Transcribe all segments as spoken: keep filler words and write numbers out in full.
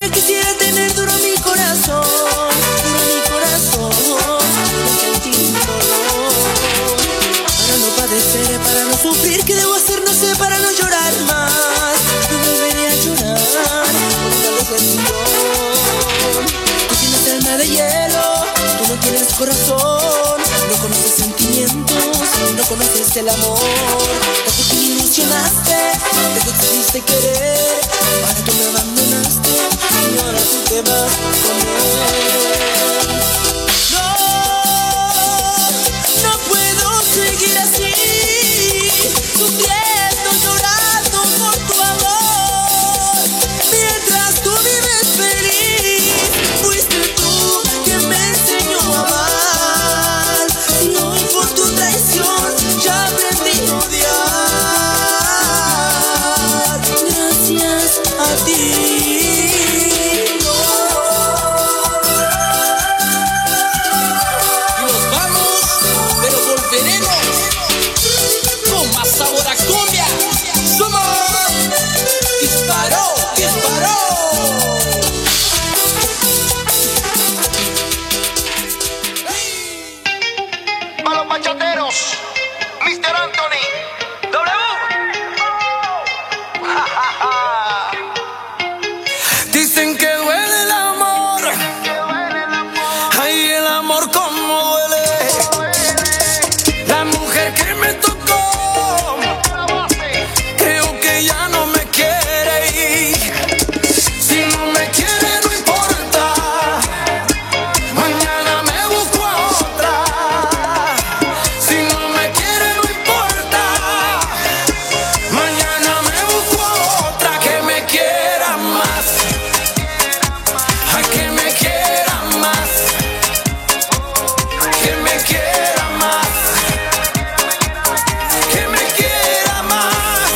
que quisiera tener duro mi corazón, duro mi corazón, duro sentir mi dolor. Para no padecer, para no sufrir, ¿qué debo hacer? No sé, para no llorar más. No volveré a llorar por esta decepción. Tú tienes alma de hielo, tú no tienes corazón. No conoces sentimientos, no conoces el amor. Tanto que me ilusionaste, tanto que quisiste querer. Ahora tú me abandonaste y ahora tú te vas con él. No, no puedo seguir así, sufriendo, llorando por tu amor. Mientras tú vives feliz, fuiste tú quien me enseñó a amar. Y hoy por tu traición ya aprendí a odiar. Gracias a ti. Y nos vamos, pero volveremos con más sabor a cumbia. Somos Disparó, Disparó. A los bachateros, mister Anthony, W. Dicen que duele el amor, ay, el amor como duele. La mujer que me tocó, creo que ya no me quiere ir. Si no me quiere no importa, mañana me busco a otra. Si no me quiere no importa, mañana me busco a otra que me quiera más. A que me quiera más, que me quiera más, que me quiera más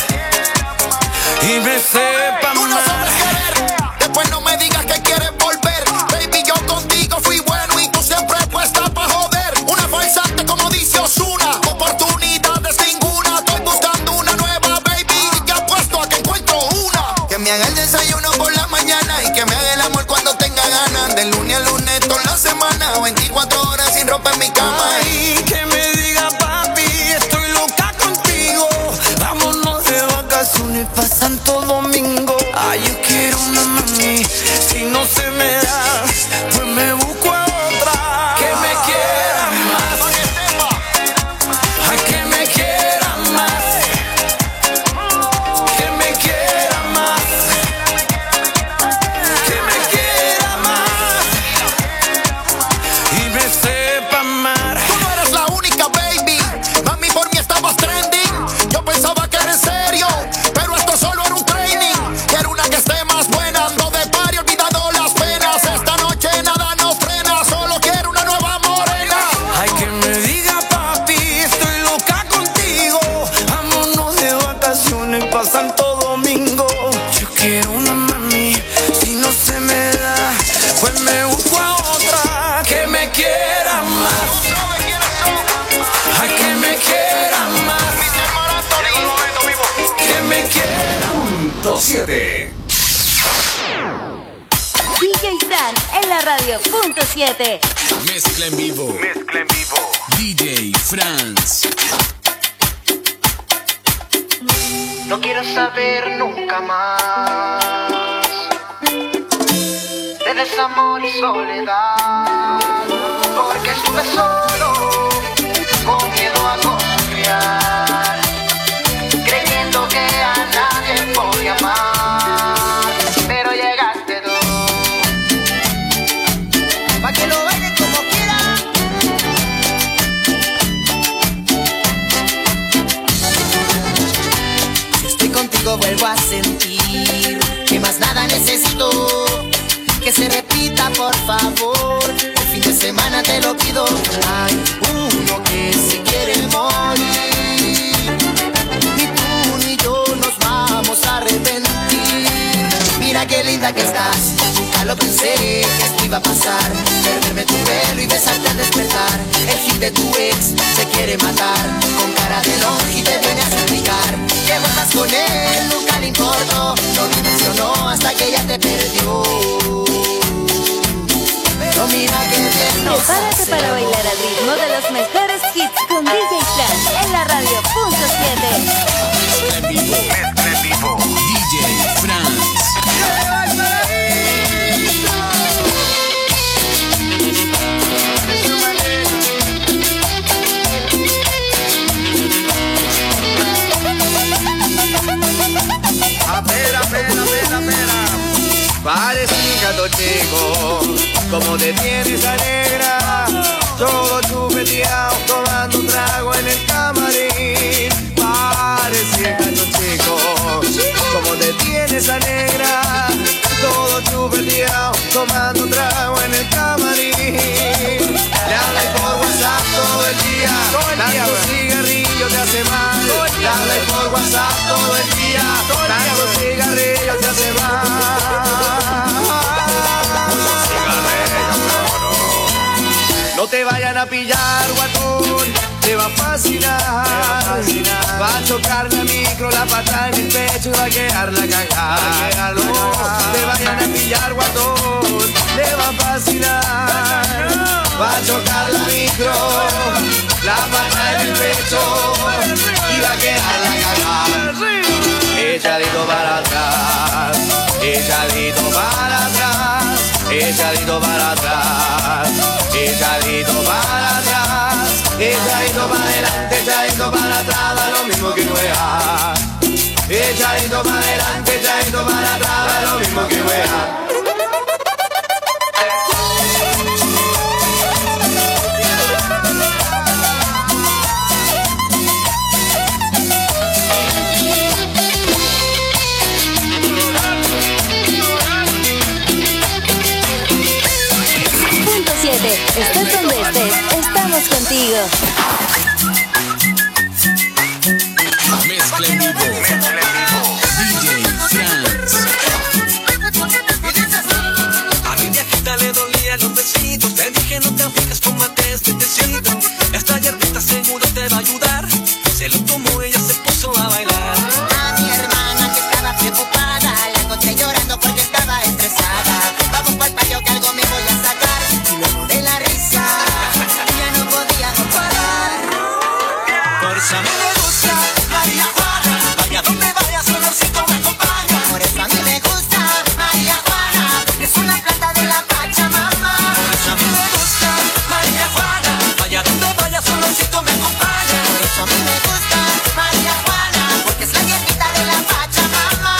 y me sepa Tú no sabes amar. querer, después no me digas que quieres volver. Baby, yo contigo fui bueno y tú siempre puesta pa' joder. Una falsante como dice Ozuna, oportunidades ninguna. Estoy buscando una nueva, baby, y que apuesto a que encuentro una. Que me haga el desayuno por la mañana y que me haga el amor cuando tenga ganas. De lunes a lunes toda la semana, veinticuatro horas sin ropa en mi cama. Ay, que me diga papi, estoy loca contigo. Vámonos de vacaciones pa' Santo Domingo. Ay, yo quiero una mami, si no se me da, pues me busco a otra. Que me quiera más, ay, que me quiera más, que me quiera más, que me quiera más y me sepa amar. Tú no eres la única, baby. Mami, por mí estabas trending. Yo pensaba que era en serio, pero esto solo era un training. Quiero una que esté más buena, ando de party olvidando las penas. Esta noche nada nos frena, solo quiero una nueva morena. Ay, que me diga papi, estoy loca contigo. Vámonos de vacaciones pa' Santo Domingo. Yo quiero una mami, si no se me da, pues me busco a otra. Que me quiera más, ay, que me quiera más, que me quiera. Punto siete. D J Fran en la radio, punto siete. Mezcla en vivo. Mezcla en vivo. D J France. No quiero saber nunca más de desamor y soledad, porque estuve solo, con miedo a confiar, creyendo que a nadie podía amar, pero llegaste tú, pa' que lo bailen como quieran. Si estoy contigo vuelvo a sentir que más nada necesito. Que se repita por favor, el fin de semana te lo pido. Hay uno que se quiere morir, ni tú ni yo nos vamos a arrepentir. Mira qué linda que estás, nunca lo pensé que esto iba a pasar. Perderme tu pelo y besarte al despertar. El hit de tu ex se quiere matar, con cara de longe y te viene a suplicar que vuelvas con él, nunca le importó, no dimensionó hasta que ella te perdió. Prepárate para bailar al ritmo de los mejores hits con D J Fran en la radio punto siete. Mezcla en vivo. Mezcla en vivo. D J France. Apera, apera, apera, apera. Parece un gato chico, como te tienes alegra. Todo chupeteado, tomando un trago en el camarín. Parece un gato chico, como te tienes alegra. Todo chupeteado, tomando un trago en el camarín. Le hablas por WhatsApp todo el día, tanto cigarrillo te hace mal. Le hablas por WhatsApp todo el día, tanto cigarrillo te hace mal. No te vayan a pillar, guatón, te va a fascinar. Va a chocar la micro, la pata en el pecho y va a quedar la cagada. No te vayan a pillar, guatón, te va a fascinar. Va a chocar la micro, la pata en el pecho y va a quedar la cagada. Echadito para atrás, echadito para atrás, echadito para atrás, echadito para atrás, echadito para adelante, echadito para atrás, da lo mismo que juega. Echadito para adelante, echadito para atrás, da lo mismo que juega. Estés donde estés, estamos contigo. Mezcla en vivo. D J France. A mi viejita le dolían los besitos. Te dije no te aflijas, tómate este tecito. Esta hierbita seguro te va a ayudar. Se lo tomó, ella se puso a bailar. A mi hermana que estaba preocupada, la encontré llorando porque estaba estresada. Vamos pa'l payo que algo me voy a sacar. Y luego de la risa, ya no podía no parar. Por eso a mí me gusta María Juana. Vaya donde vaya, su olorcito me acompaña. Por eso a mí me gusta María Juana, es una planta de la Pachamama. Por eso a mí me gusta María Juana. Vaya donde vaya, su olorcito me acompaña. Por eso a mí me gusta María Juana, porque es la hierbita de la Pachamama.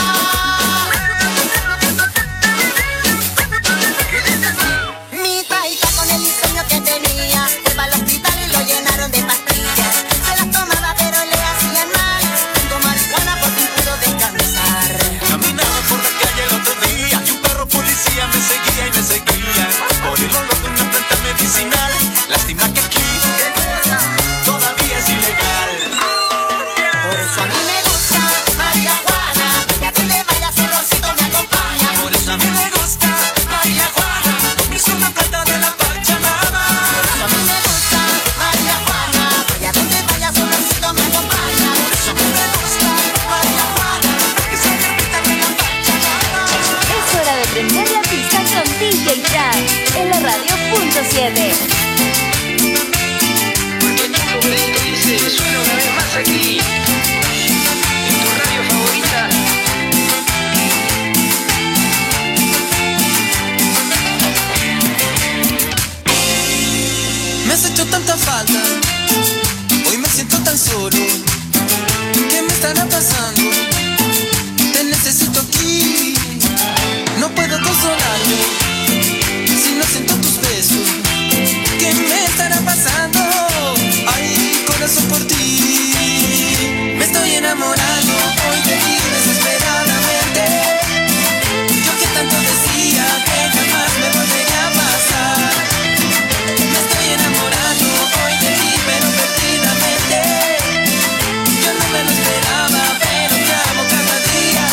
Mi taita con el insomnio que tenía, fue al hospital y lo llenaron de pastillas. Se las tomaba pero le hacían mal. Tengo marihuana por fin pudo descansar. Caminaba por la calle el otro día y un perro policía me seguía y me seguía. Por el olor de una planta medicinal. Lástima que aquí todavía es ilegal. Por eso a mí me gusta María Juana, vaya donde vaya su olorcito me acompaña. Por eso a mí me gusta María Juana, es una planta de la Pachamama. Por eso a mí me gusta María Juana, vaya donde vaya su olorcito me acompaña. Por eso a mí me gusta María Juana, es la hierbita de la Pachamama. Es hora de prender la pista con D J Fran en la radio punto siete. Porque tu momento dice, suena una vez más aquí, en tu radio favorita. Me has hecho tanta falta, hoy me siento tan solo. ¿Qué me estará pasando? Te necesito aquí, no puedo consolarme si no siento tus besos. ¿Qué me estará pasando? Ay, corazón por ti. Me estoy enamorando hoy de ti desesperadamente. Yo que tanto decía que jamás me volvería a pasar. Me estoy enamorando hoy de ti pero perdidamente. Yo no me lo esperaba pero te amo cada día.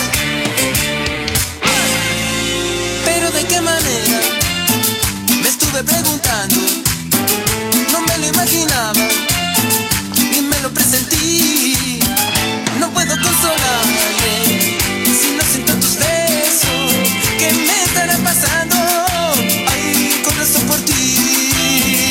Pero de qué manera, me estuve preguntando. No me lo imaginaba, ni me lo presentí. No puedo consolarme si no siento tus besos. ¿Qué me estará pasando? Ay, corazón por ti.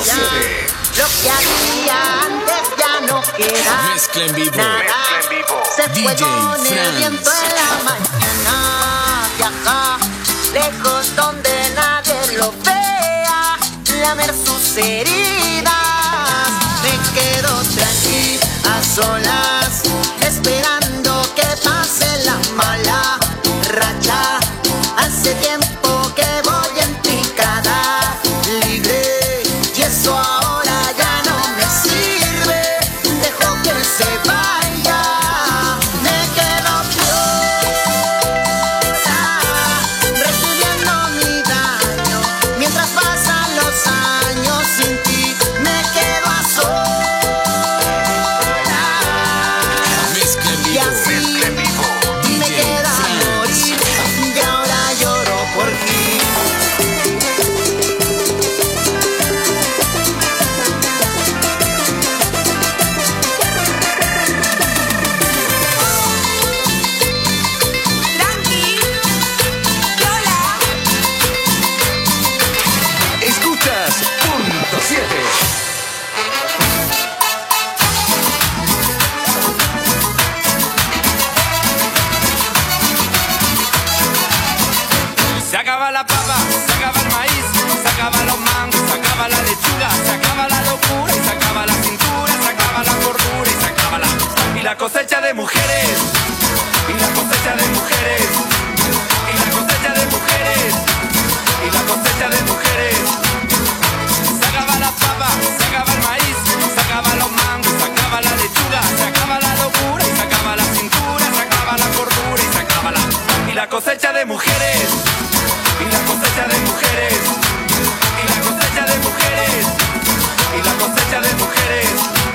siete. Lo que hacía antes ya no queda. Mezcla en vivo. Nada. Mezcla en vivo. Se fue D J con el Franz. viento en la mañana. Viaja lejos donde nadie lo vea. Lamer sus heridas. Me quedo tranquila a solas, esperando que pase la mala racha. Hace tiempo que voy en picada libre y eso ahora ya no me sirve. Dejo que se vaya, me quedo sola, recibiendo mi daño. Mientras pasan los años sin ti, me quedo a sola. Mezcla en Y vivo. así Mezcla en vivo. me D J queda Franz. morir y ahora lloro por ti. Escuchas punto siete. Se acaba la papa, se acaba el maíz, se acaba los mangos, se acaba la lechuga, se acaba la locura y se acaba la cintura, se acaba la gordura y se acaba la... Y la cosecha de mujeres, y la cosecha de mujeres, y la cosecha de mujeres, y la cosecha de mujeres. Se acaba la papa, se acaba el maíz, se acaba los mangos, se acaba la lechuga, se acaba la locura y se acaba la cintura, se acaba la gordura y se acaba la... Y la cosecha de mujeres. Y la cosecha de mujeres, y la cosecha de mujeres, y la cosecha de mujeres.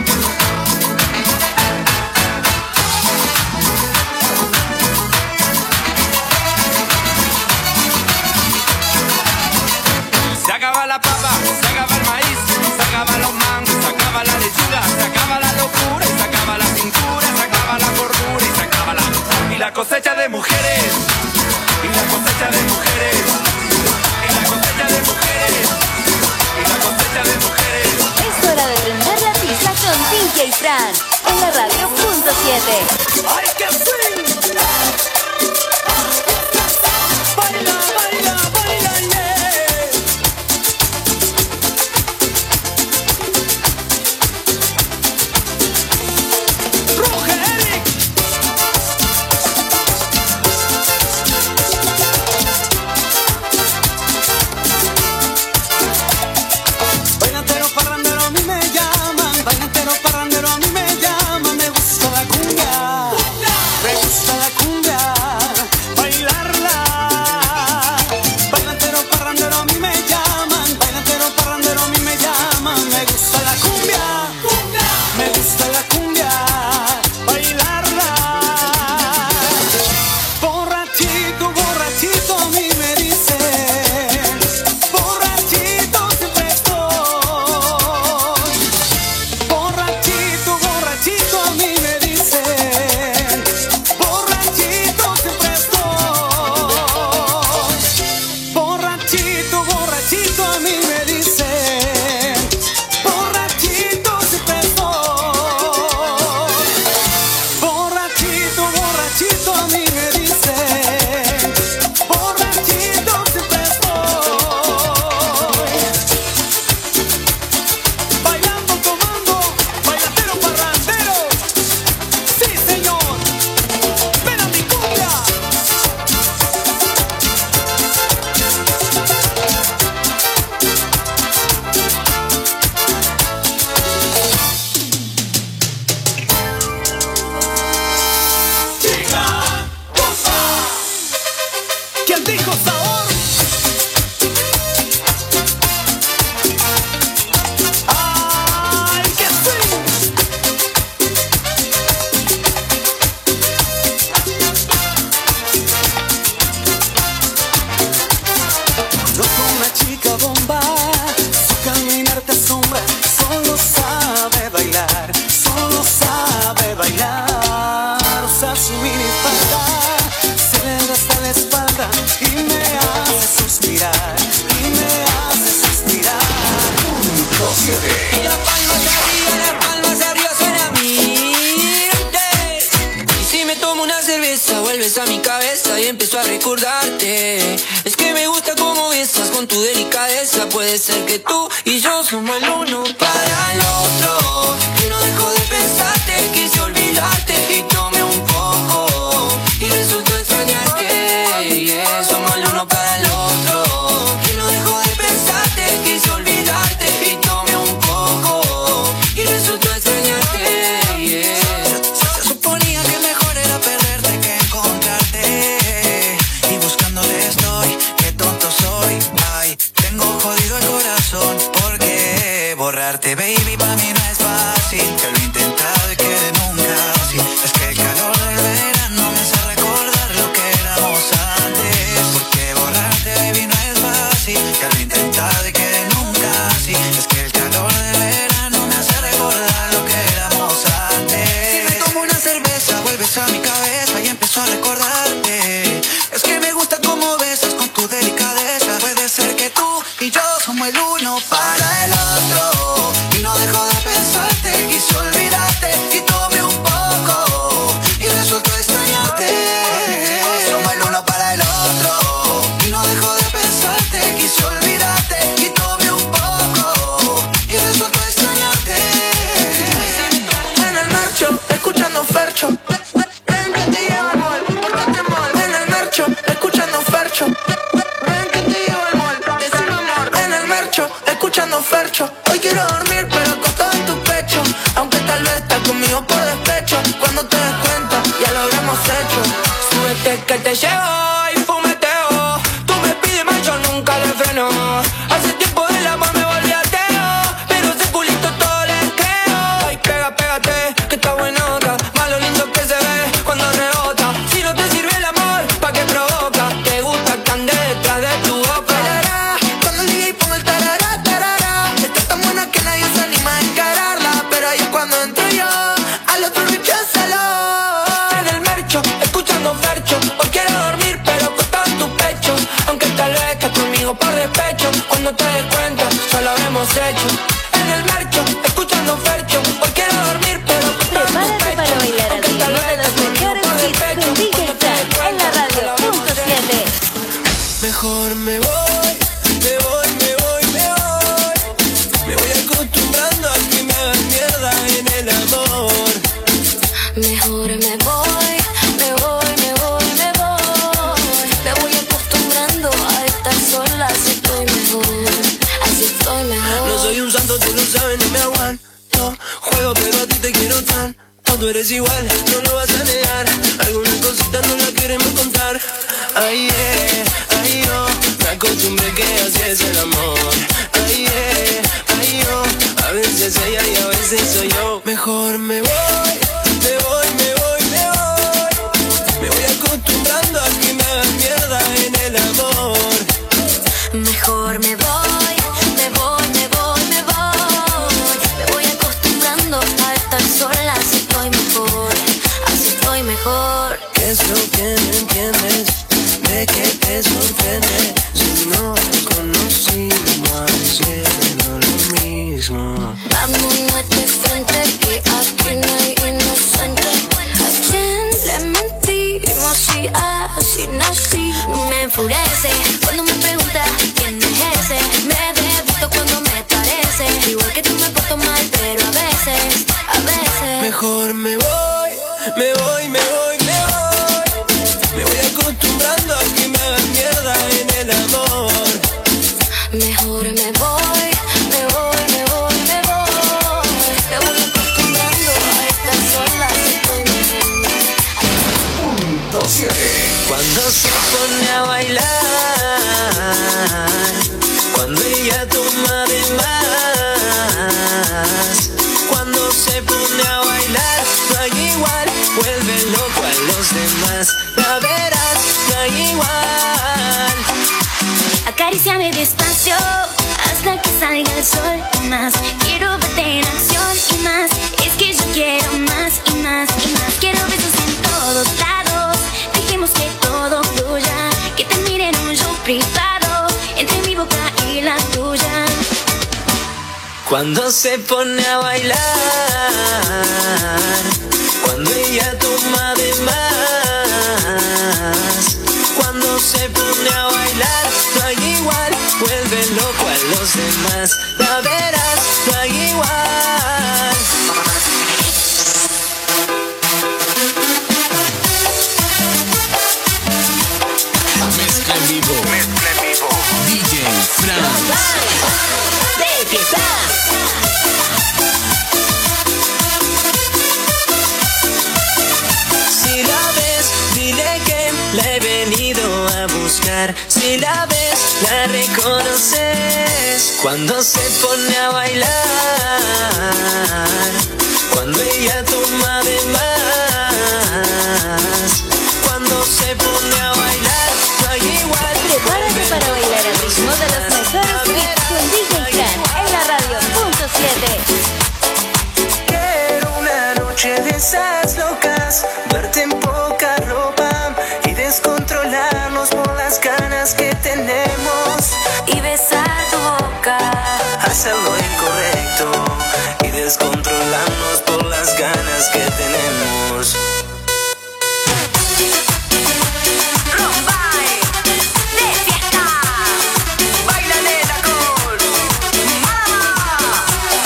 Se acaba la papa, se acaba el maíz, se acaban los mangos, se acaba la lechuga, se acaba la locura y se acaba la cintura, se acaba la gordura y se acaba la... Y la cosecha de mujeres, y la cosecha de mujeres, y la cosecha de mujeres, y la cosecha de mujeres. Es hora de prender la pista con D J Franz en la radio punto siete. ¡Ay, que sí! Baila, baila, baila, yeah. Roger Eric. Bailantero, parrandero, a mí me llaman. Bailantero, parrandero, a mí me llaman. Me gusta la cumbia, me gusta la cumbia, bailarla. Bailantero, parrandero, a mí me llaman. Bailantero, parrandero, a mí me llaman. Me gusta la cumbia, me gusta la cumbia, bailarla. Borrachito, borrachito, a mí me dicen. Borrachito siempre estoy. Borrachito, borrachito, a mí me dicen. Borrachito siempre estoy. Borrachito, borrachito, a mí me dicen. Borrachito siempre estoy. Borrachito, borrachito, a mí me dicen. Borrachito siempre estoy. Bailando, tomando, bailatero, parrandero. Sí, señor. Ven a mi cumbia. Chica, cosa. ¿Quién dijo sabor? ¡Ay, que sí! Conozco una chica bomba, su caminar te asombra, solo sabe bailar, solo sabe bailar. Usa su minifalda, se le da hasta la espalda y me hace suspirar, y me hace suspirar. recordarte. Es que me gusta cómo besas con tu delicadeza. Puede ser que tú y yo somos el uno para el otro. Y no dejo de pensarte, quise olvidarte y tomé un poco y resultó extrañarte. Yeah, somos el uno para el otro. Y no dejo de pensarte, quise olvidarte y tomé un poco y resultó extrañarte. Yeah. Se suponía que mejor era perderte que encontrarte, y buscándote estoy, qué tonto soy. Ay, tengo jodido el corazón porque borrarte, baby, para mí no es fácil. Que lo he intentado y que nunca así. Es que el calor del verano me hace recordar lo que éramos antes. Porque borrarte, baby, no es fácil. Que lo he intentado y que nunca así. Es que el calor del verano me hace recordar lo que éramos antes. Si me tomo una cerveza, vuelves a mi cabeza y empiezo a recordarte. Es que me gusta cómo besas con tu delicadeza. Puede ser que tú y yo somos el uno para el otro. Y no dejo de pensarte, quise olvidarte y tomé un poco y resultó extrañarte. Somos el uno para el otro. Y no dejo de pensarte, quise olvidarte y tomé un poco y resultó extrañarte. En el marcho, escuchando Fercho. Ven que te llevo al mall, pórtate mal. En el marcho, escuchando Fercho. Ven que te llevo al mall, decime amor. En el marcho, escuchando Fercho. Hoy quiero dormir pero acostado en tu pecho, aunque tal vez estás conmigo por despecho. Cuando te des cuenta, ya lo habremos hecho. Súbete que te llevo y fumeteo. Tú me pides más, yo nunca le freno. Hace tiempo del amor me volví ateo, pero ese culito todo le creo. Ay, pega, pégate, que está buenota. Más lo lindo que se ve cuando rebota. Si no te sirve el amor, ¿pa' qué provoca? Te gusta que ande detrás de tu boca. Tarará, cuando el D J ponga el tarará, tarará. Está tan buena que nadie se anima a encararla, pero ahí es cuando entro yo, al otro recházalo. En el mercho, escuchando Fercho. Hoy quiero dormir pero acostado en tu pecho, aunque tal vez estás conmigo por despecho. Cuando te des cuenta, ya lo habremos hecho. En el mercho, escuchando Fercho. Hoy quiero dormir pero acostado en tu Prepárate pecho, para bailar al aunque ritmo tal de vez los estás conmigo mejores por hits despecho. con D J Cuando te des Fran en la cuenta, ya radio lo habremos punto hecho. siete. Mejor me voy, me voy, me voy, me voy. Me voy acostumbrando a que me hagan mierda en el amor. Mejor me voy, me voy, me voy, me voy. Me voy acostumbrando a estar sola, así estoy mejor, así estoy mejor. No soy un santo, tú lo sabes, no me aguanto. Juego pero a ti te quiero tanto. Tú eres igual, no lo vas a negar. Algunas cositas no las queremos contar. Ay, yeah, ay, yo me acostumbré que así es el amor. Ay, yeah, ay, yo a veces ella y a veces soy yo. Mejor me voy, me voy, me voy, me voy. Me voy acostumbrando a que me hagan mierda en el amor. Mejor me voy, me voy, me voy, me voy. Me voy acostumbrando a estar sola, así estoy mejor, así estoy mejor. ¿Qué es lo que no entiendes? ¿De qué te sorprende? Si no nos conocimos, haciendo lo mismo. Vámonos de frente, que aquí no hay inocente. ¿A quién le mentimos? Si así nací. Me enfurece cuando me pregunta quién es ese. Me debito cuando me parece. Igual que tú me porto mal, pero a veces, a veces. Mejor me voy, me voy, me voy, me voy. Me voy acostumbrando a que me hagan mierda en el amor. Mejor me voy, me voy, me voy, me voy. Me voy acostumbrando a estar sola, así estoy mejor. Punto siete. Cuando se pone a bailar, cuando ella toma de más, cuando se pone a bailar, no hay igual, vuelve loco a los demás. La verás, no hay igual. Acaríciame despacio hasta que salga el sol y más. Quiero verte en acción y más. Es que yo quiero más y más y más. Quiero besos en todos lados. Dejemos que todo fluya. Que te miren un show privado entre mi boca y la tuya. Cuando se pone a bailar, cuando ella toma de más, cuando se pone a bailar, no hay igual, vuelve loco a los demás. La verás, no hay igual. Mezcla en vivo. Mezcla en vivo. D J Franz. De fiesta. Si la ves, dile que la he venido a buscar. Si la ves, la reconoces cuando se pone a bailar, cuando ella toma de más, cuando se pone a bailar, no hay igual. Prepárate para bailar al ritmo de los mejores hits con D J Fran en la radio punto siete. Quiero una noche de esas locas, verte en poca ropa y descontrolarnos por las ganas que tenemos. Y besar tu boca. Hacerlo incorrecto y descontrolarnos por las ganas que tenemos. Rombay, de fiesta. Baila nena con mamá.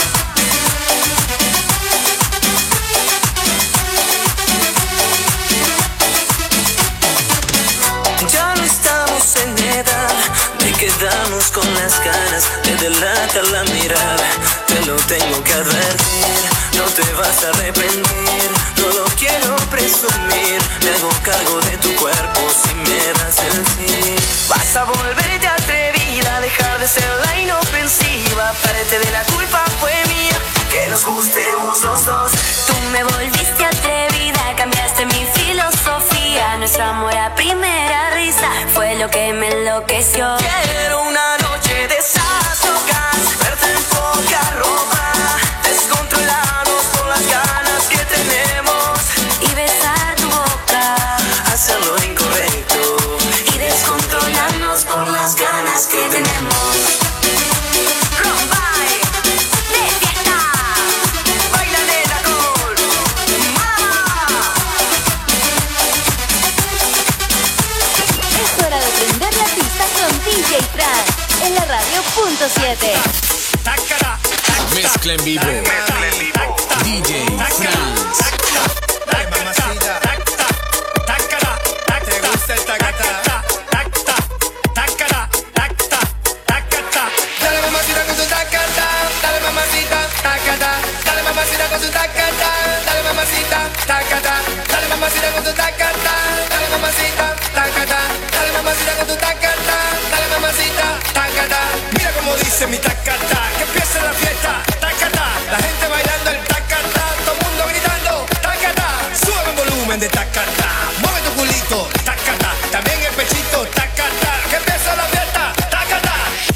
Ya no estamos en edad de quedarnos con las ganas de delatar la mirada. Te lo tengo que advertir, no te vas a arrepentir. No lo quiero presumir, me hago cargo de tu cuerpo si me das el sí. Vas a volverte atrevida, dejar de ser la inofensiva. Parte de la culpa fue mía, que nos gustemos los dos. Tú me volviste atrevida, cambiaste mi filosofía. Nuestro amor a primera risa fue lo que me enloqueció. Quiero una noche de esas locas, verte en poca ropa, descontrolarnos por las ganas que tenemos Y besar tu boca. hacerlo incorrecto y descontrolarnos por las ganas que tenemos. Rombay, de fiesta. Baila nena con mamá. Es hora de prender la pista con D J Fran en la radio punto siete. Mezcla en vivo. Mezcla en vivo. D J Franz. Dale, mamacita. ¿Te gusta el tacatá? Dale, mamacita con tu tacatá. Dale, mamacita, tacatá. Dale, mamacita con tu tacatá. Dale, mamacita, tacatá. Dale, mamacita con tu tacatá. Dale, mamacita, tacatá. Dale, mamacita con tu tacatá. Dale, mamacita, tacatá. Mira cómo dice mi tacatá. Que empiece la fiesta. Tacatá. La gente bailando el tacatá. Todo el mundo gritando tacatá. Sube el volumen de tacatá. Mueve tu culito. Tacatá. También el pechito. Tacatá. Que empiece la fiesta. Tacatá.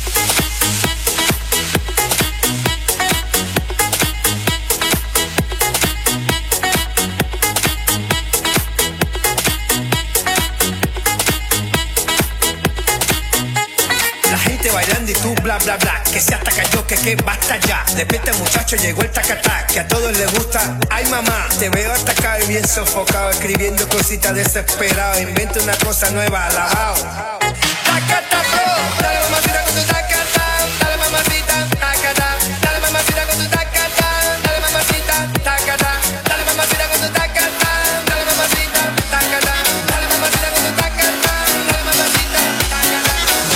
La gente bailando y tú bla bla bla. Que se hasta cayó, que que basta ya. Despierta muchacho, llegó el tacatá. Que a todos les gusta. Ay mamá, te veo hasta acá y bien sofocado. Escribiendo cositas desesperado. Inventa una cosa nueva, alabao. Tacatá pro, dale mamacita con tu tacatá. Dale mamacita, tacatá. Dale mamacita con tu tacatá. Dale mamacita, tacatá. Dale mamacita con tu tacatá. Dale mamacita, tacatá. Dale mamacita con tu tacatá. Dale mamacita, tacatá.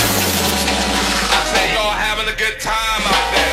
I say y'all having a good time out there.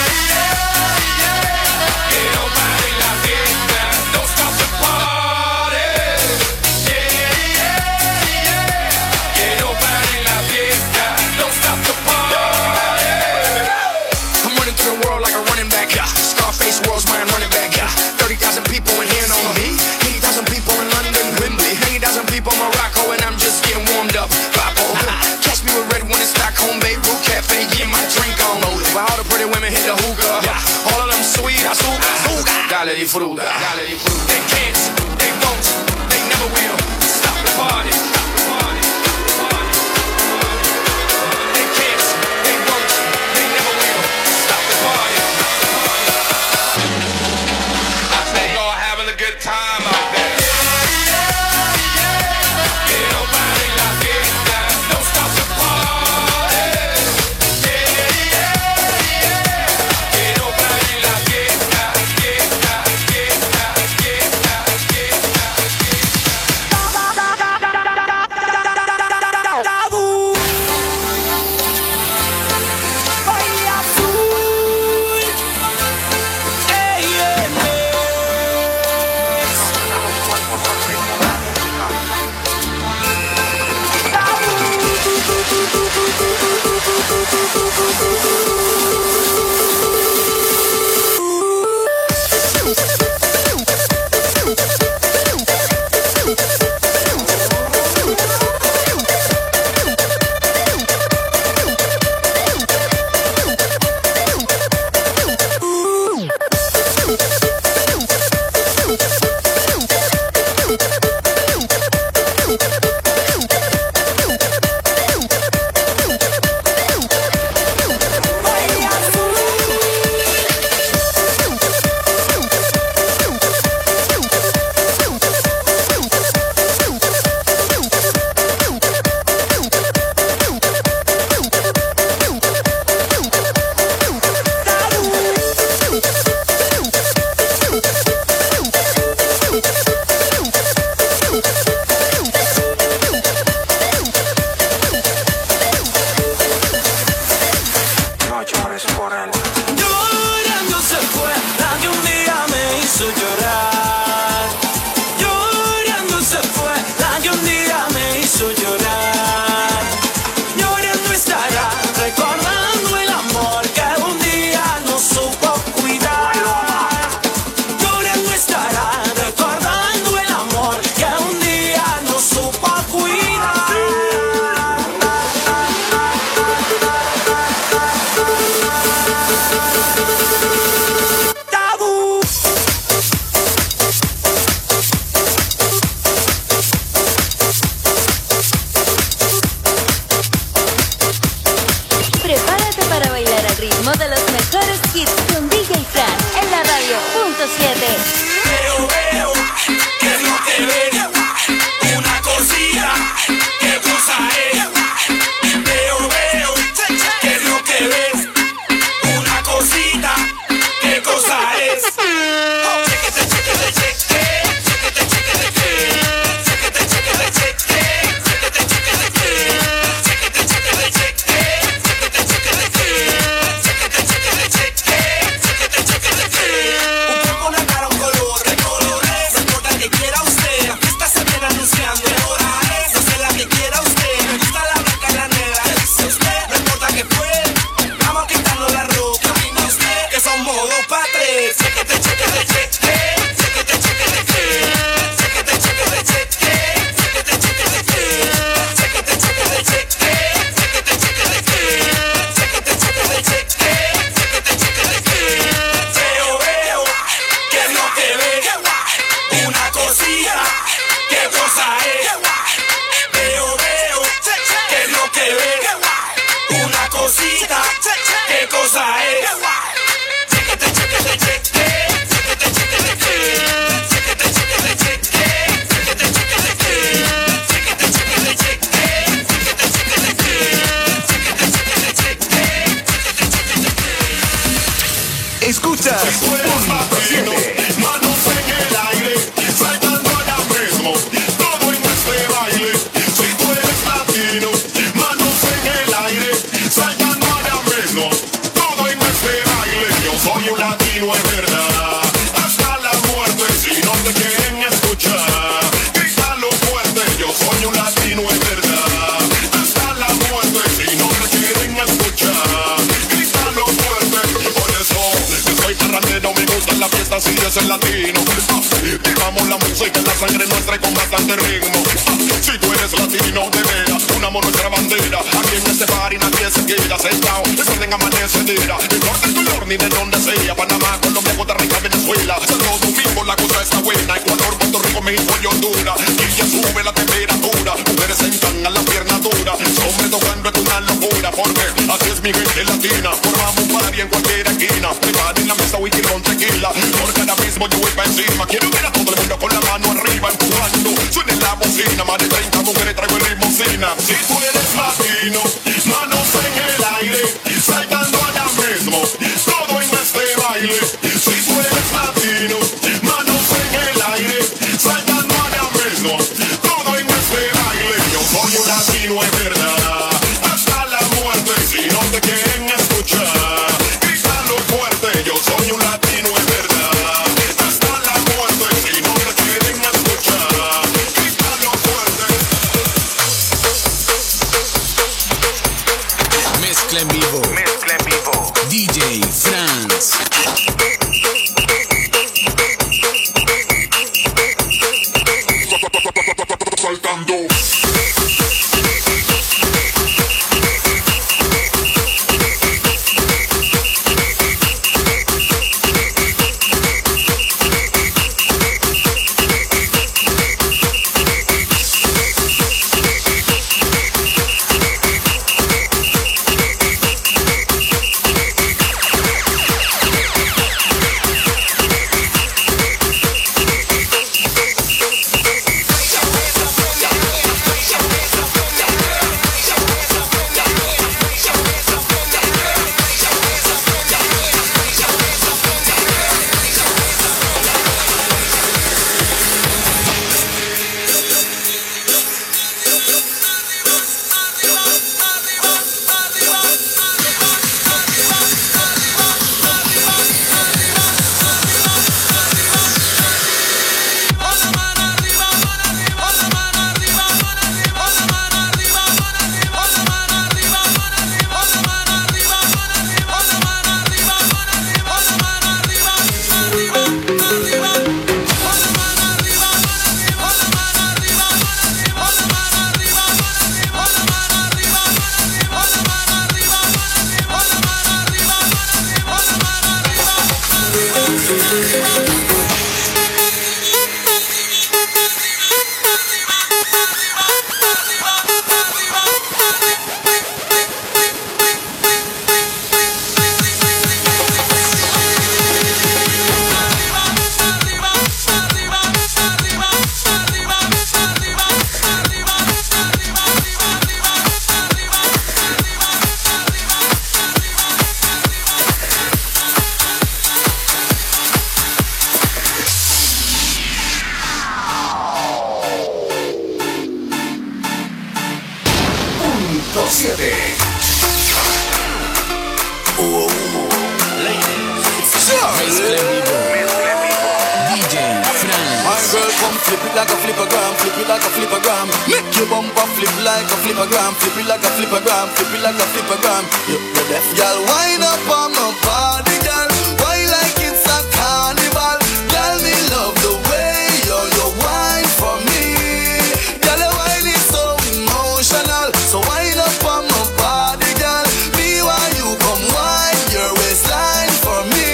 Que no pare la fiesta, don't stop the party. Yeah, yeah, yeah. Que no pare la fiesta, don't stop the party. I'm running through the world like a running back. Yeah. Scarface world's my running back. Yeah. thirty thousand people in here know me. eighty thousand people in London, Wembley. eighty thousand people in Morocco, and I'm just getting warmed up. Vapo. Catch me with red one in Stockholm, Beirut Cafe, get my drink on. While all the pretty women hit the hookah. Yeah. All of them sweet, azúcar, azúcar. Dale disfruta, dale disfruta. They can't, they won't, they never will stop the party. Stop the party. They can't, they won't, they never will stop the party. I say y'all having a good time out there. Que no pare la fiesta, ritmo de los mejores hits con D J Fran en la radio punto siete. Veo, veo, que es lo que veo, una cosita, qué cosa es. Veo, veo, que es lo que ves, una cosita, qué cosa es. Chequete, chequete, chequete, chequete, chequete, chequete, chequete, chequete, chequete, chequete, chequete, chequete, chequete, chequete, un poco la cara, un color de colores, no importa que quiera usted, la fiesta se viene anunciando, ¿qué hora es? No sé la que quiera usted, me gusta la blanca y la negra, ¿qué dice usted? No importa que fue, vamos quitando la ropa, opina usted, que son modos pa' tres, chequete, chequete, chequete, chequete, chequete, chequete, chequete, chequete, chequete, chequete, chequete, chequete, chequete, chequete, chequete, chequete, veo, veo, ¿qué es lo que ve? Una cosita, ¿qué cosa es? Veo, veo, ¿qué es lo que ve? Una cosita, ¿qué cosa es? Chequete, chequete, chequete, chequete, chequete, chequete, chequete, chequete, chequete, chequete, chequete, chequete, Escucha, manos en el aire, saltando allá mismo, todo en este baile. Si tú eres latino, manos en el aire, saltando allá mismo, todo en este baile. Yo soy un latino en verdad, hasta la muerte si no te quieren escuchar. Grítalo fuerte, yo soy un latino en verdad, hasta la muerte si no te quieren escuchar. Grítalo fuerte, por eso yo soy parrandero, me gusta la fiesta si es el latino. Llevamos la música en la sangre nuestra y con bastante ritmo. Si tú eres latino de veras, unamos nuestra bandera. Aquí en este bar y nadie se queda sentado, desorden amanecedera. No importa el color ni de donde sea, Panamá, Colombia, Costa Rica, Venezuela, Santo Domingo, la cosa está buena. Ecuador, Puerto Rico, México y Honduras. Y ya sube la temperatura, mujeres sentan a la pierna dura. Hombres tocando es una locura, porque así es mi gente latina. Formamos un party en cualquier esquina, preparen la mesa, whisky con tequila, porque ahora mismo yo voy pa' encima. Quiero ver a todo el mundo con la mano arriba empujando, suene la bocina, más de treinta mujeres traigo en limosina. Si tú eres latino, manos en el aire, saltando allá mismo, todo en este baile. Si tú eres latino, manos en el aire, saltando allá mismo, todo en este baile. Yo soy un latino en verdad, hasta la muerte si no te quieren escuchar. Grítalo fuerte, yo soy un latino en verdad, hasta la muerte si no te quieren escuchar. Grítalo fuerte. Mezcla en vivo. Mezcla en vivo. D J France. Saltando. Oh, D J France. My girl, come flip it like a flippergram, flip it like a flippergram. Make your bumper flip like a flippergram, flip it like a flippergram, flip it like a flippergram. You, you're deaf, girl. Wind up on my body, girl. Why like it's a carnival? Girl, me love the way you you wine for me. Girl, your wine is so emotional. So wind up on my body, girl. Me while you come wine your waistline for me.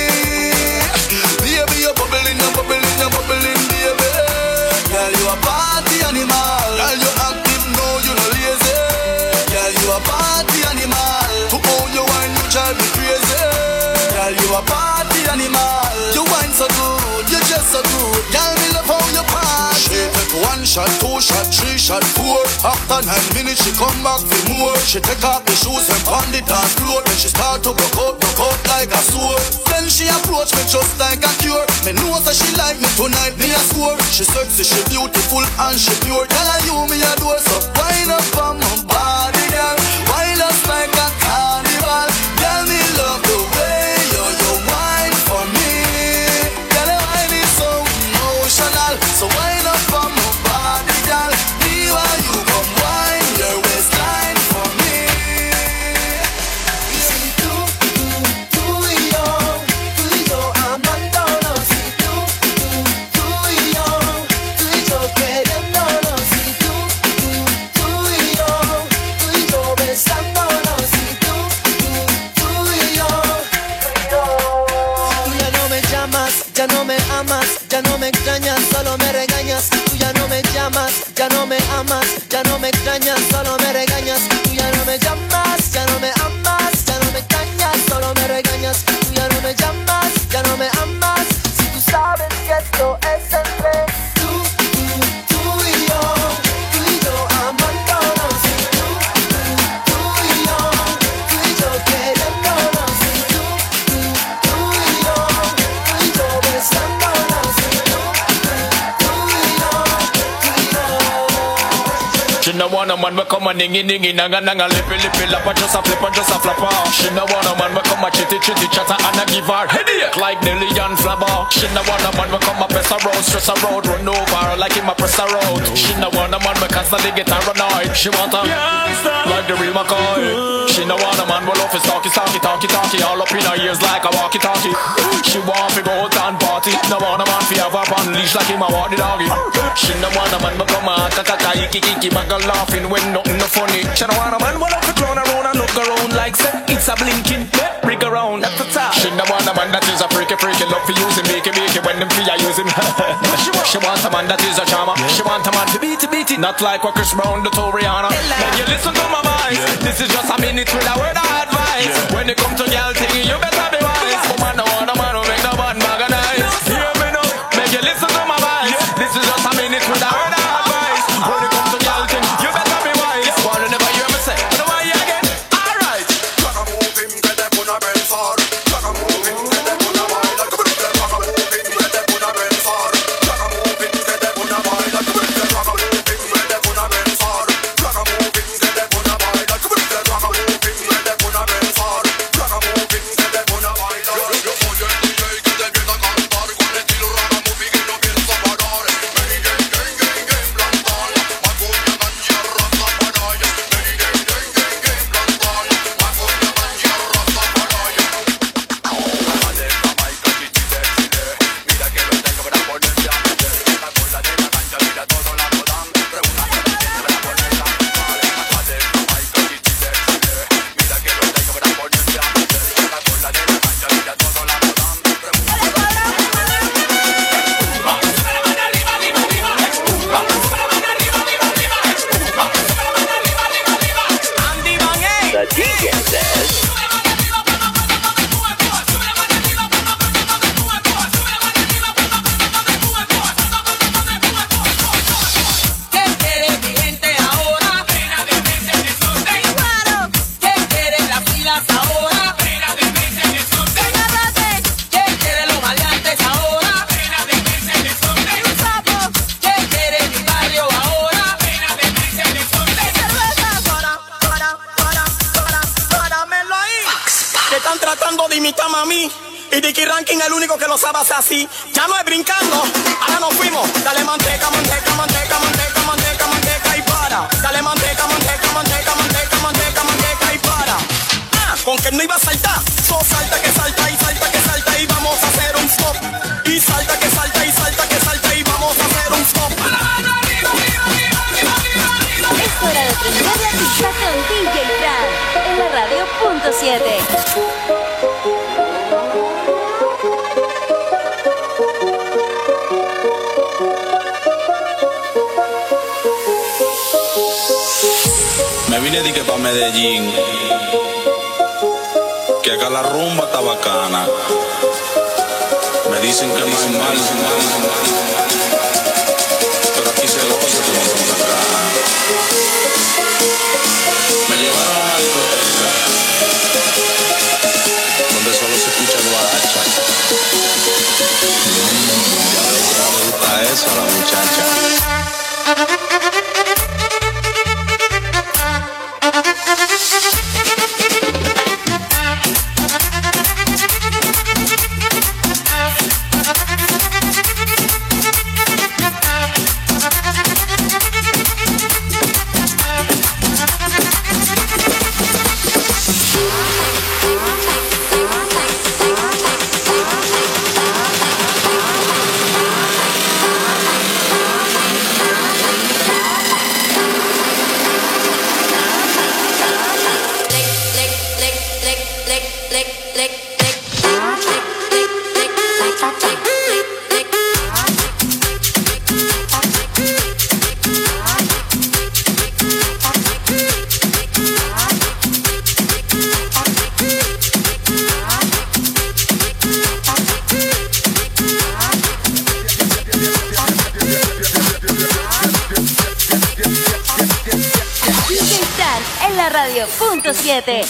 Baby, you're bubbling, you're bubbling, you're bubbling, baby. Girl, you a party animal. Girl, you active, no, you no lazy. Girl, you a party animal. To own your wine, you drive me crazy. Girl, you a party animal. You wine so good, you just so good. Girl, me love how you party. She take one shot, two shot, three shot, four. After nine minutes, she come back for more. She take off the shoes and pound it on floor. Then she start to broke out, broke out like a sword. Then she approach me just like a cure. Me know that she like me tonight, me a score. She sexy, she beautiful and she pure. Girl, you me adore, so wind up on my body, girl. Wind up like a carnival. Girl, me love the way you you wine for me. Girl, your wine is so emotional. So wind up on my body, girl. Me while you come wine your waistline for me. Si tú, tú, tú y yo, tú y yo amándonos. Si tú, tú, tú y yo, tú y yo queriéndonos. Si tú, tú, tú y yo, tú y yo besándonos. Si tú, tú, tú y yo, tú y yo. Tú ya no me llamas, ya no me amas, ya no me extrañas, solo me regañas. Tú ya no me llamas, ya no me amas, ya no me extrañas, solo me regañas. Tú ya no me llamas, ya no me amas, ya no me extrañas, solo me regañas. Tú ya no me llamas, ya no me amas. Si tú sabes que esto es entre tú, tú, tú y yo, tú y yo amándonos. Si tú, tú, tú y yo, tú y yo queriéndonos. Si tú, tú, tú y yo, tú y yo besándonos. Si tú, tú, tú y yo, tú y yo. She no want a man we come a ningy ningy nanga nanga lippy lippy lappa just a flip and just a flap off. She no want a man we come a chitty chitty chatter and a give her headache like Nelly and Flabber. She no want a man we come a press a road, stress a road, run over like him a press a road. She no want a man we constantly get her annoyed. She want a youngster like the real McCoy. She no want a man we love his talky talky talky talky all up in her ears like a walkie talkie. She want to go out and party. No want a man fi have her on leash like him a walk the doggy. She no want a man we come a kaka iki iki man go laughing when nothing no funny. She no want a man we love to clown around and look around like say it's a blinking rig around at the top. She no want a man that is a freaky freaky love for using make it make it when them fear use him. She want she want a man that is a charmer. She want a man to beat it beat it not like what Chris Brown do to Rihanna. Then you listen to my voice. This is just a minute with a word of advice. When it come to girl thing you better be wise. Woman no want a man who make no bad organize. Hear me now, make you listen to my voice. This is just a minute with a word of advice. When it come to girl thing you better be wise. Wanna never hear me say no why you again. Alright. Gotta move him, get them on a bell for. Gotta move him, get them on a wine like a bird. Gotta move him, get them on a bell for. Gotta move him, get them on a wine like a bird. Gotta move him, get them on a bell for. Gotta move him, get them on a wine like a bird. Gotta move him, get them on a bell for. Gotta move him, get them on están tratando de imitarme a mí. Y Dicky Ranking el único que lo sabe hacer así. Ya no es brincando, ahora nos fuimos. Dale manteca, manteca, manteca, manteca, manteca, manteca y para. Dale manteca, manteca, manteca, manteca, manteca, manteca y para. Ah, con que no iba a saltar. So salta que salta y salta que salta y vamos a hacer un stop. Y salta que salta y salta que salta y vamos a hacer un stop. Es hora de prender la pista con D J Fran en la radio punto siete. Me vine de que pa' Medellín, que acá la rumba está bacana. Me dicen que no es mal, pero aquí se goza como con bacana. Me llevaron a una discoteca donde solo se escucha guaracha. Mm, ya veo cómo le gusta eso a la muchacha. punto siete.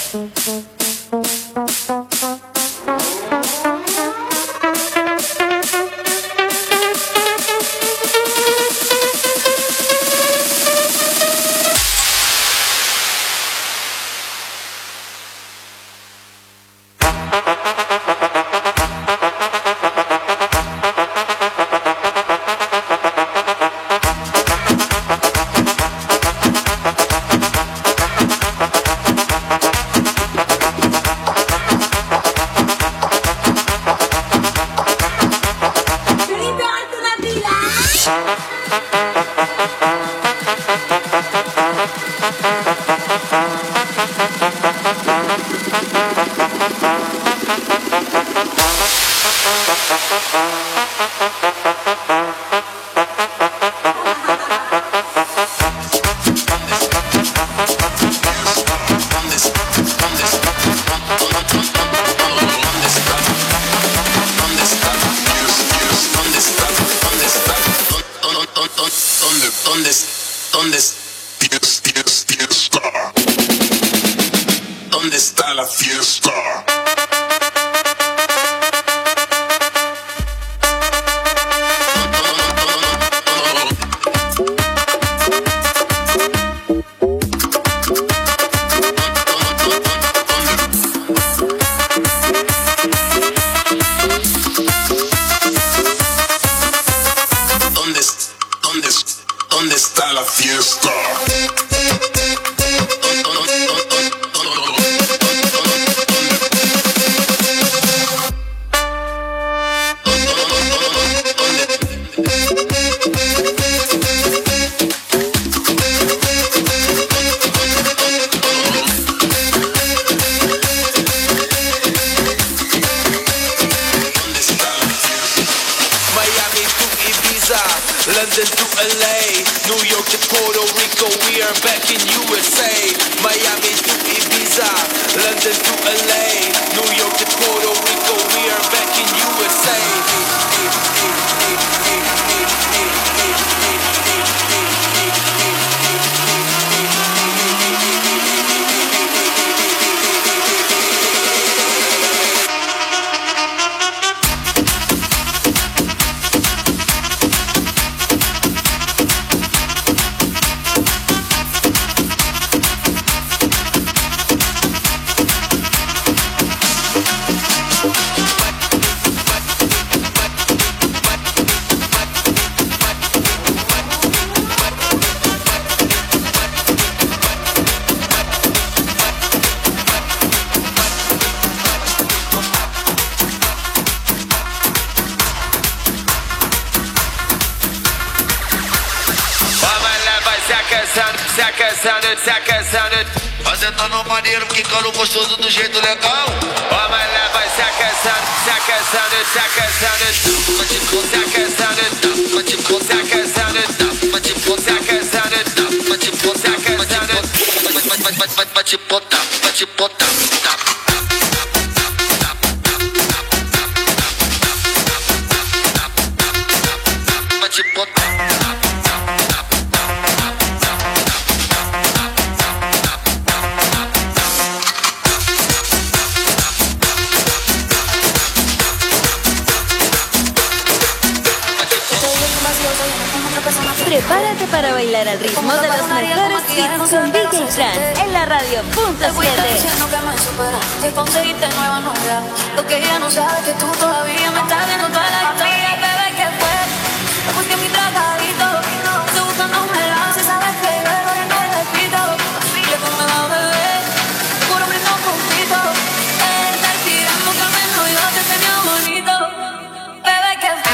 seca, sounded, seca, sounded. Fazendo no maneiro, quicando gostoso do jeito legal. Ó, vai lá, vai, seca, sounded, seca, sounded, seca, sounded. Seca, sounded, seca, sounded, seca, sounded. Seca, sounded. Vai te botar, vai te botar. Vai te botar. Prepárate para bailar al ritmo de los mejores hits con D J Fran en la radio punto siete. Que conseguiste nueva novia. Lo que ella no sabe es que tú todavía me estás viendo toda la historia. Bebé, ¿qué fue? Me busqué mi trabajito. Estoy buscándome la si sabes que yo error y me repito. Y esto me va a beber. Puro brindo un poquito. Estás tirando camino, yo te tenía bonito. Bebé, ¿qué fue?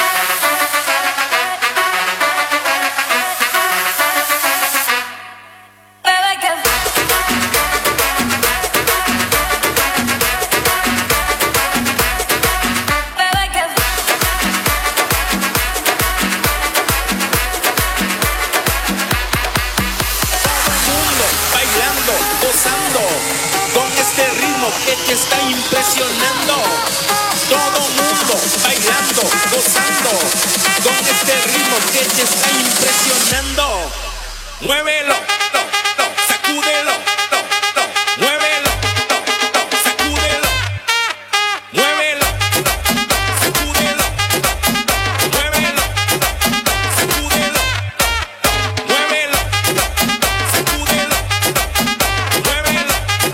Que te está impresionando. Todo mundo bailando, gozando con este ritmo que te está impresionando. Muévelo, lo, lo, sacúdelo, lo, lo, muévelo, lo, lo, sacúdelo, muévelo, lo, lo, sacúdelo, lo, muévelo, lo, sacúdelo, lo, muévelo, lo, sacúdelo, muévelo.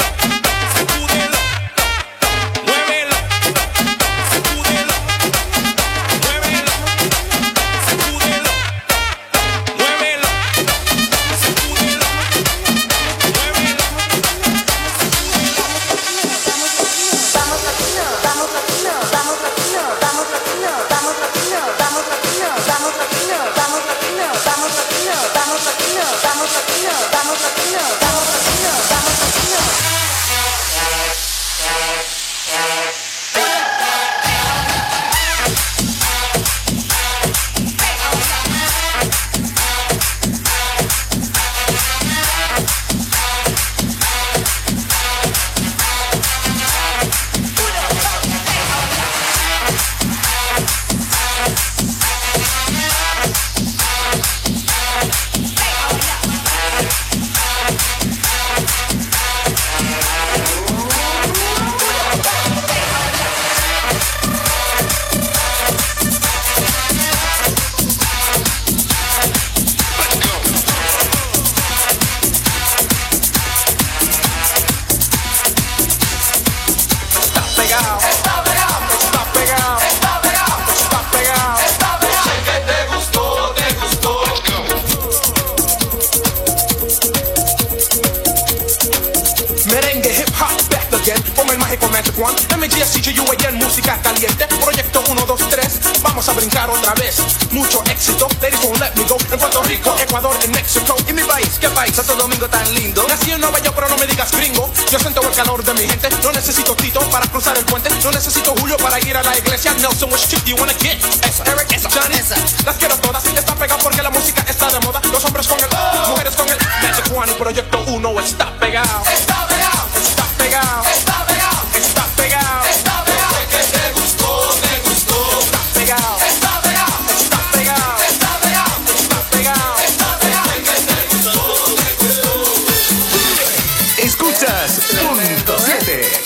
M G S C U en música caliente. Proyecto uno, dos, tres. Vamos a brincar otra vez. Mucho éxito. Ladies won't let me go. En Puerto Rico, Ecuador, en México. ¿Y mi país? ¿Qué país? Santo Domingo tan lindo. Nací en Nueva York, pero no me digas gringo. Yo siento el calor de mi gente. No necesito Tito para cruzar el puente. No necesito Julio para ir a la iglesia. Nelson, which chick do you wanna get? Esa, Eric, esa, Johnny, esa. Las quiero todas. Está pegado porque la música está de moda. Los hombres con el, oh, mujeres con el. Magic One y Proyecto uno está pegado. Está pegado. Está pegado. Está pegado. Está pegado. Está pegado. Que te gustó, te gustó. Está pegado. Está pegado. Está pegado. Está pegado. Está pegado. Está pegado. Que te gustó, te gustó. Escuchas Punto siete.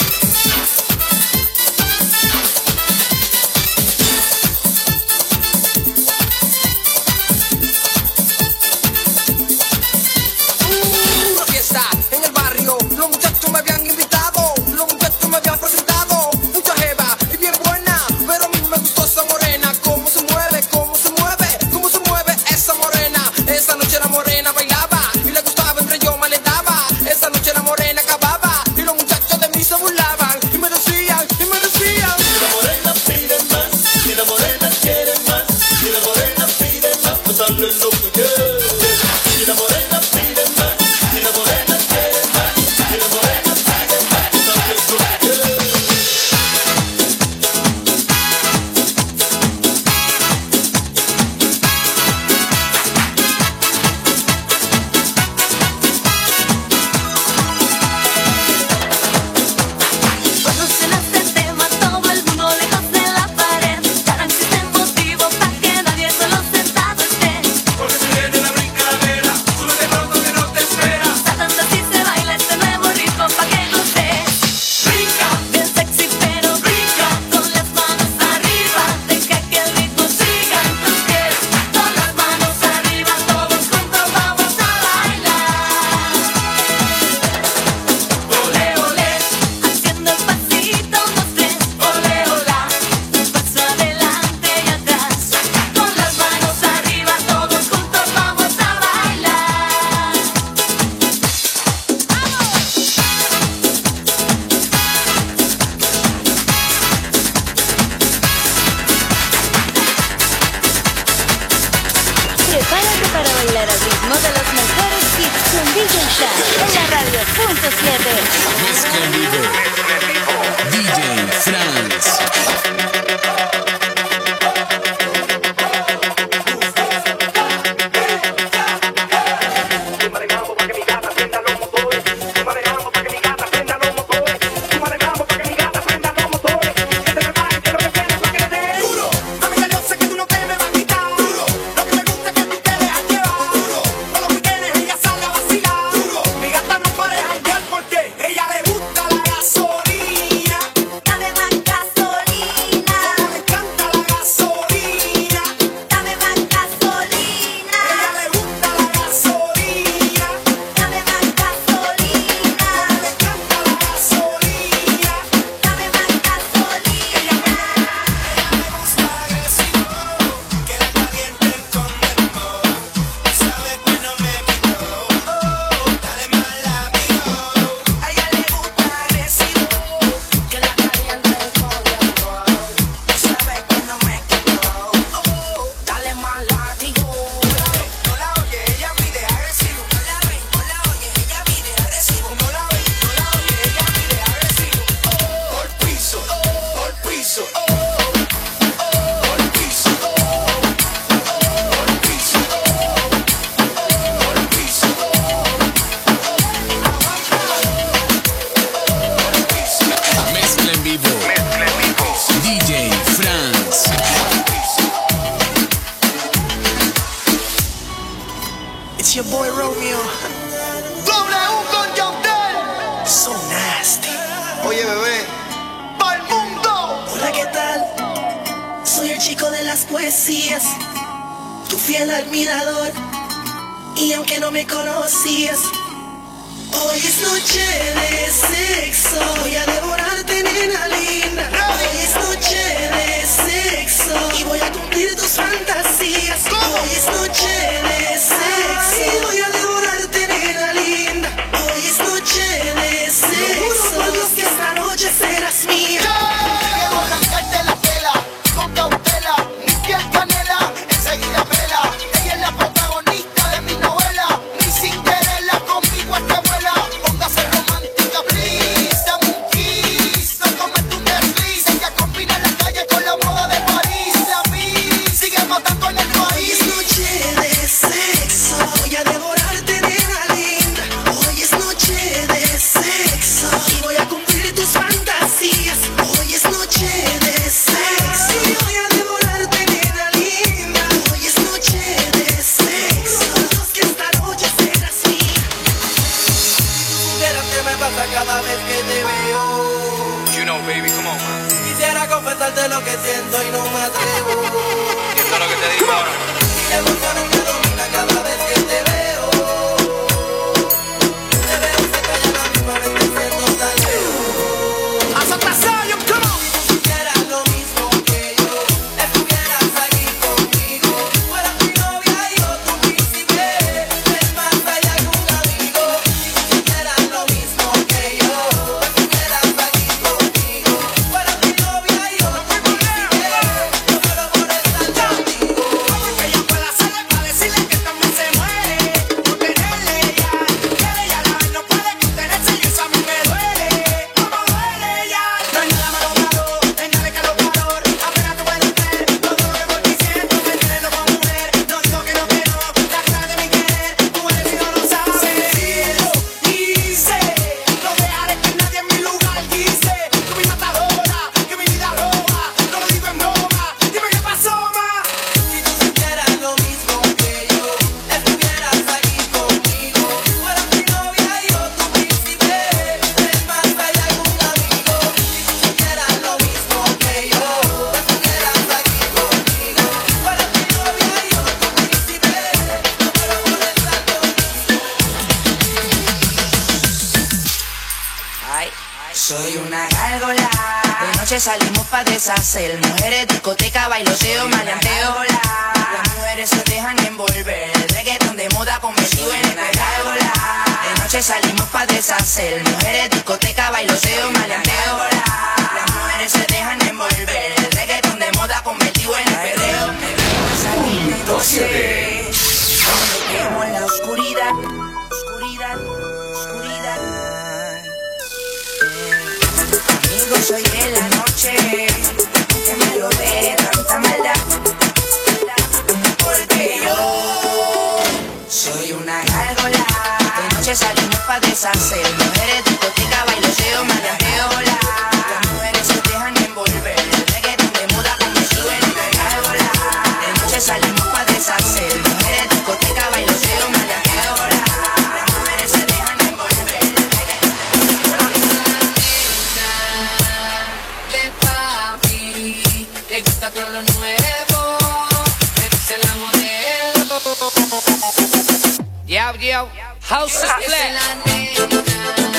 D J Fran en la radio punto siete. Mezcla en vivo. D J France. Your boy Romeo. W con Yandel. So nasty. Oye, bebé, ¡pa'l mundo! Hola, ¿qué tal? Soy el chico de las poesías, tu fiel admirador. Y aunque no me conocías, hoy es noche de sexo. Voy a devorarte, nena linda. Hoy es noche de sexo y voy a cumplir tus fantasías. Hoy es noche de sexo y voy a devorarte, nena linda. Hoy es noche de sexo. Dios, que esta noche serás mía. Quiero arrancarte la tela con cautela, mi piel canela, enseguida pela. Ella es la protagonista de mi novela, ni sin quererla conmigo es que vuela. Póngase romántica, please, dame un kiss, no comes tu desliz. Ella combina la calle con la moda de París. A mí sigue matando en el Hoy es país. noche de sexo, voy a devorarte, nena linda. Hoy es noche de sexo y voy a cumplir tus fantasías. Hoy es noche de sexo y voy a devorarte, nena linda. Hoy es noche de sexo, Dios, que esta noche serás mía. Supieras que me pasa cada vez que te veo. You know, baby, come on, man. Quisiera confesarte lo que siento y no me atrevo. Esto es lo que te digo ahora. Y la emoción me domina cada vez que te veo. Te veo cerca y a la misma vez te siento tan lejos. Hasta Tasayo, come on. Si tú supieras lo mismo que yo, estuvieras aquí conmigo. Fueras mi novia y yo tu príncipe. Es más allá que un amigo. Si tú supieras lo mismo que yo, estuvieras aquí conmigo. Fueras mi novia y yo tu príncipe. No solo por estar contigo. Que ella pueda hacerle para decirle que también se muere por tenerle ya. Quiere ya la vez no puede contenerse y eso a mí me duele. Como duele ya. No hay nada malo, malo, entrale calor, calor. Apenas tú puedes ver todo lo que voy diciendo. Me tienes loco, mujer. No digo que no, que no. La cara de mi querer, tú eres y no lo sabes. Lo hice, no dejaré que nadie en mi lugar quise. Tú mi matadora, que mi vida roba. No lo digo en broma. Dime qué pasó, ma. Si tú supieras lo mismo que yo, estuvieras aquí conmigo. Fueras mi novia y yo tu príncipe. Es más allá que un amigo. Si tú supieras lo mismo que yo, estuvieras aquí conmigo. Fueras mi novia y yo tu príncipe. No solo por estar contigo. Ay, soy una gárgola. De noche salimos pa' deshacer. Mujeres, discoteca, bailoteo, maleanteo. Las mujeres se dejan envolver. El reggaetón de moda convertido en una gárgola. De noche salimos pa' deshacer. Mujeres, discoteca, bailoteo, maleanteo. Las mujeres se dejan envolver. El reggaetón de moda convertido en el perreo. Me veo salir de noche. Me quemo en la oscuridad. Oscuridad. en la noche, que me lo dé tanta maldad. Porque yo soy una gárgola. De noche salimos pa' deshacer. Mujeres, discoteca, bailoteo, maleanteo, la. Las mujeres se dejan envolver. El reggaetón de moda como sube una gárgola. De noche salimos pa' deshacer. Mujeres, discoteca, bailoteo, maleanteo, la. Las mujeres se dejan envolver. El reggaetón de papi, le gusta todo lo nuevo. Me dice la modelo. Yo, yo, house is flat.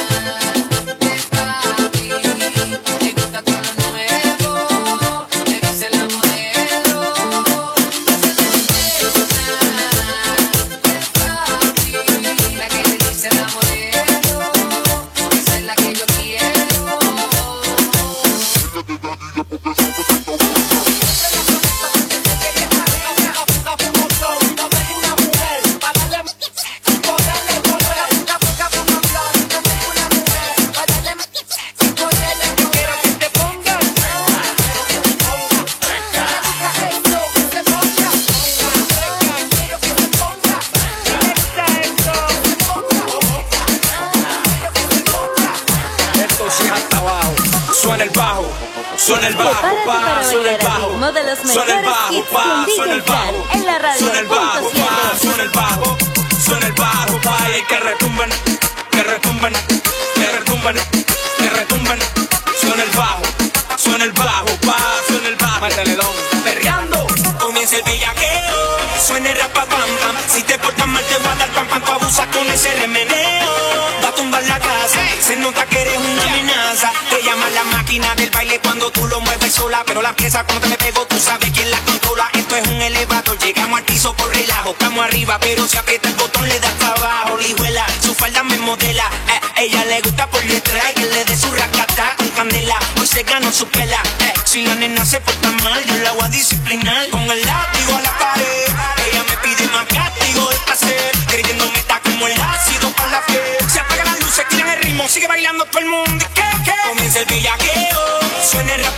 Suena el bajo, suena el bajo, pa, suena el bajo, suena el bajo, pa, suena el bajo, en la radio. suena el bajo, pa, suena el bajo, suena el bajo, pa, y que retumban, que retumban, que retumban, que retumban, suena el bajo, suena el bajo, pa, suena el bajo, perreando, comienza el bellaqueo, suena el rapa pam pam, si te portas mal te va a dar pam pam, tú abusas con ese remeneo, va a tumbar la casa, se nota que eres una amenaza, te llama la máquina del baile cuando tú lo mueves sola, pero la pieza cuando te me pego tú sabes quién la controla, esto es un elevador, llegamos al piso por relajo, estamos arriba, pero si aprieta el botón le das para abajo, lijuela, su falda me modela, eh, ella le gusta por detrás, que le dé su racata con candela, hoy se ganó su pela, eh, si la nena se porta mal, yo la voy a disciplinar, con el látigo a la pared, ella me pide más castigo de placer, creyéndome está como el ácido para la piel, se apaga la luz, se tira el ritmo, sigue bailando todo el mundo, ¿qué, qué? Comienza el bellaqueo, suena el rap.